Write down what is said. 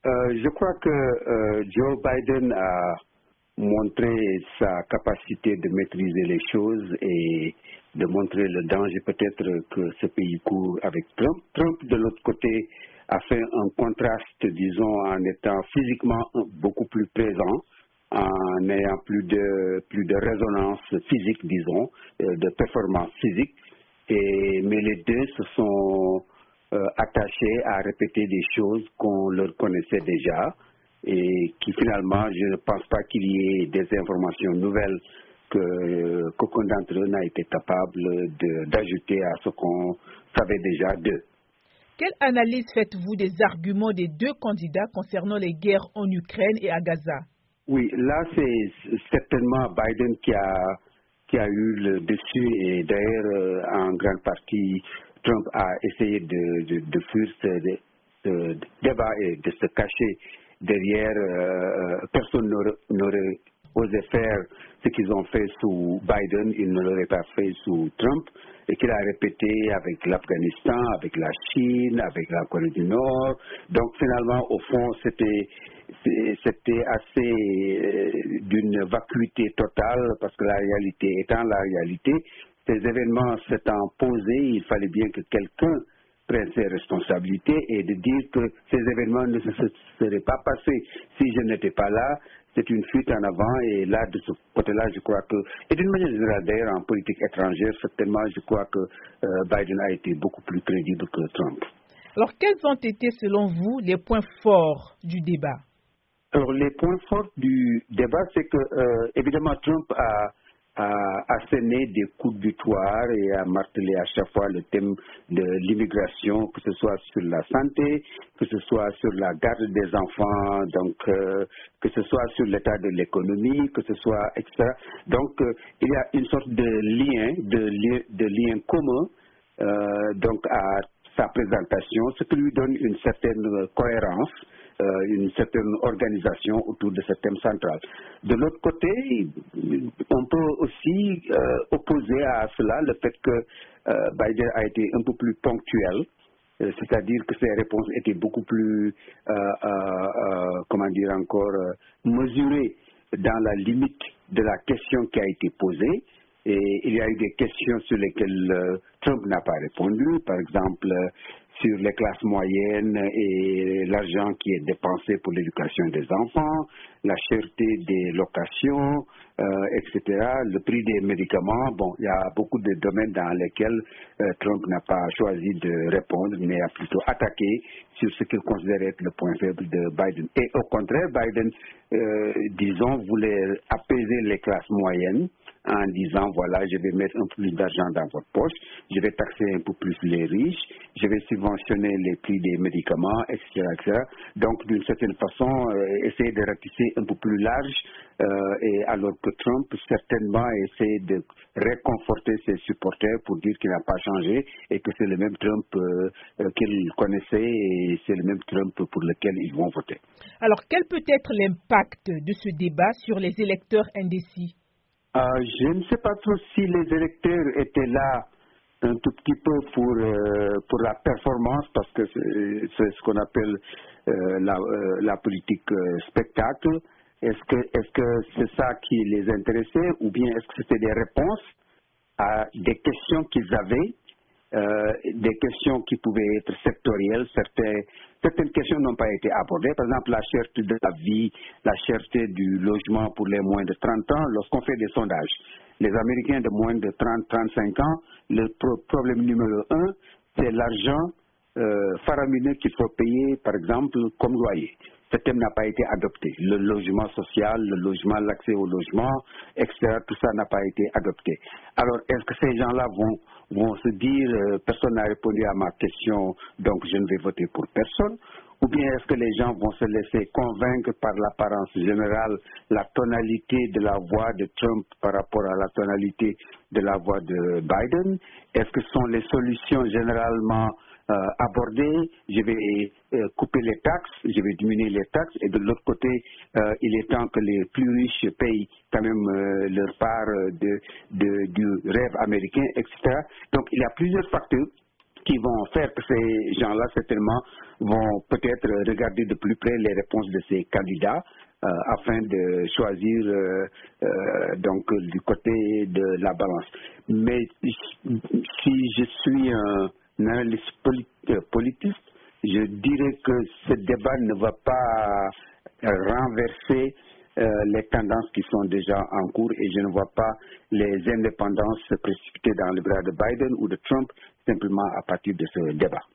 Je crois que Joe Biden a montré sa capacité de maîtriser les choses et de montrer le danger peut-être que ce pays court avec Trump. Trump, de l'autre côté, a fait un contraste, disons, en étant physiquement beaucoup plus présent, en ayant plus de résonance physique, disons, de performance physique. Mais les deux se sont attachés à répéter des choses qu'on leur connaissait déjà et qui finalement, je ne pense pas qu'il y ait des informations nouvelles qu'aucun d'entre eux n'a été capable d'ajouter à ce qu'on savait déjà d'eux. Quelle analyse faites-vous des arguments des deux candidats concernant les guerres en Ukraine et à Gaza? Oui, là c'est certainement Biden qui a eu le dessus et d'ailleurs en grande partie Trump a essayé de fuir ce débat et de se cacher derrière. Personne n'aurait osé faire ce qu'ils ont fait sous Biden, ils ne l'auraient pas fait sous Trump, et qu'il a répété avec l'Afghanistan, avec la Chine, avec la Corée du Nord. Donc finalement, au fond, c'était assez d'une vacuité totale, parce que la réalité étant la réalité, ces événements s'étant posés, il fallait bien que quelqu'un prenne ses responsabilités et de dire que ces événements ne se seraient pas passés si je n'étais pas là. C'est une fuite en avant et là, de ce côté-là, je crois que, et d'une manière générale d'ailleurs en politique étrangère, certainement, je crois que Biden a été beaucoup plus crédible que Trump. Alors, quels ont été, selon vous, les points forts du débat? Alors, les points forts du débat, c'est que, évidemment, Trump a asséné des coups de butoir et a martelé à chaque fois le thème de l'immigration, que ce soit sur la santé, que ce soit sur la garde des enfants, donc que ce soit sur l'état de l'économie, que ce soit etc. Donc il y a une sorte de lien commun donc à sa présentation, ce qui lui donne une certaine cohérence, une certaine organisation autour de ce thème central. De l'autre côté, on peut aussi opposer à cela le fait que Biden a été un peu plus ponctuel, c'est-à-dire que ses réponses étaient beaucoup plus, mesurées dans la limite de la question qui a été posée. Et il y a eu des questions sur lesquelles Trump n'a pas répondu, par exemple sur les classes moyennes et l'argent qui est dépensé pour l'éducation des enfants, la cherté des locations, etc., le prix des médicaments. Bon, il y a beaucoup de domaines dans lesquels Trump n'a pas choisi de répondre, mais a plutôt attaqué sur ce qu'il considérait être le point faible de Biden. Et au contraire, Biden, disons, voulait apaiser les classes moyennes en disant, voilà, je vais mettre un peu plus d'argent dans votre poche, je vais taxer un peu plus les riches, je vais subventionner les prix des médicaments, etc. etc. Donc, d'une certaine façon, essayer de ratisser un peu plus large, et alors que Trump, certainement, essaie de réconforter ses supporters pour dire qu'il n'a pas changé et que c'est le même Trump qu'il connaissait et c'est le même Trump pour lequel ils vont voter. Alors, quel peut être l'impact de ce débat sur les électeurs indécis? Je ne sais pas trop si les électeurs étaient là un tout petit peu pour la performance, parce que c'est ce qu'on appelle la politique spectacle. Est-ce que c'est ça qui les intéressait, ou bien est-ce que c'était des réponses à des questions qu'ils avaient, des questions qui pouvaient être sectorielles. Certaines questions n'ont pas été abordées. Par exemple, la cherté de la vie, la cherté du logement pour les moins de 30 ans. Lorsqu'on fait des sondages, les Américains de moins de 30-35 ans, le problème numéro un, c'est l'argent faramineux qu'il faut payer, par exemple, comme loyer. Ce thème n'a pas été adopté. Le logement social, l'accès au logement, etc., tout ça n'a pas été adopté. Alors, est-ce que ces gens-là vont se dire, personne n'a répondu à ma question, donc je ne vais voter pour personne? Ou bien est-ce que les gens vont se laisser convaincre par l'apparence générale, la tonalité de la voix de Trump par rapport à la tonalité de la voix de Biden? Est-ce que ce sont les solutions généralement abordées? Je vais couper les taxes, je vais diminuer les taxes, et de l'autre côté, il est temps que les plus riches payent quand même leur part du rêve américain, etc. Donc il y a plusieurs facteurs qui vont faire que ces gens-là, certainement, vont peut-être regarder de plus près les réponses de ces candidats afin de choisir donc du côté de la balance. Mais si je suis un analyste politiste, je dirais que ce débat ne va pas renverser les tendances qui sont déjà en cours et je ne vois pas les indépendances se précipiter dans les bras de Biden ou de Trump simplement à partir de ce débat.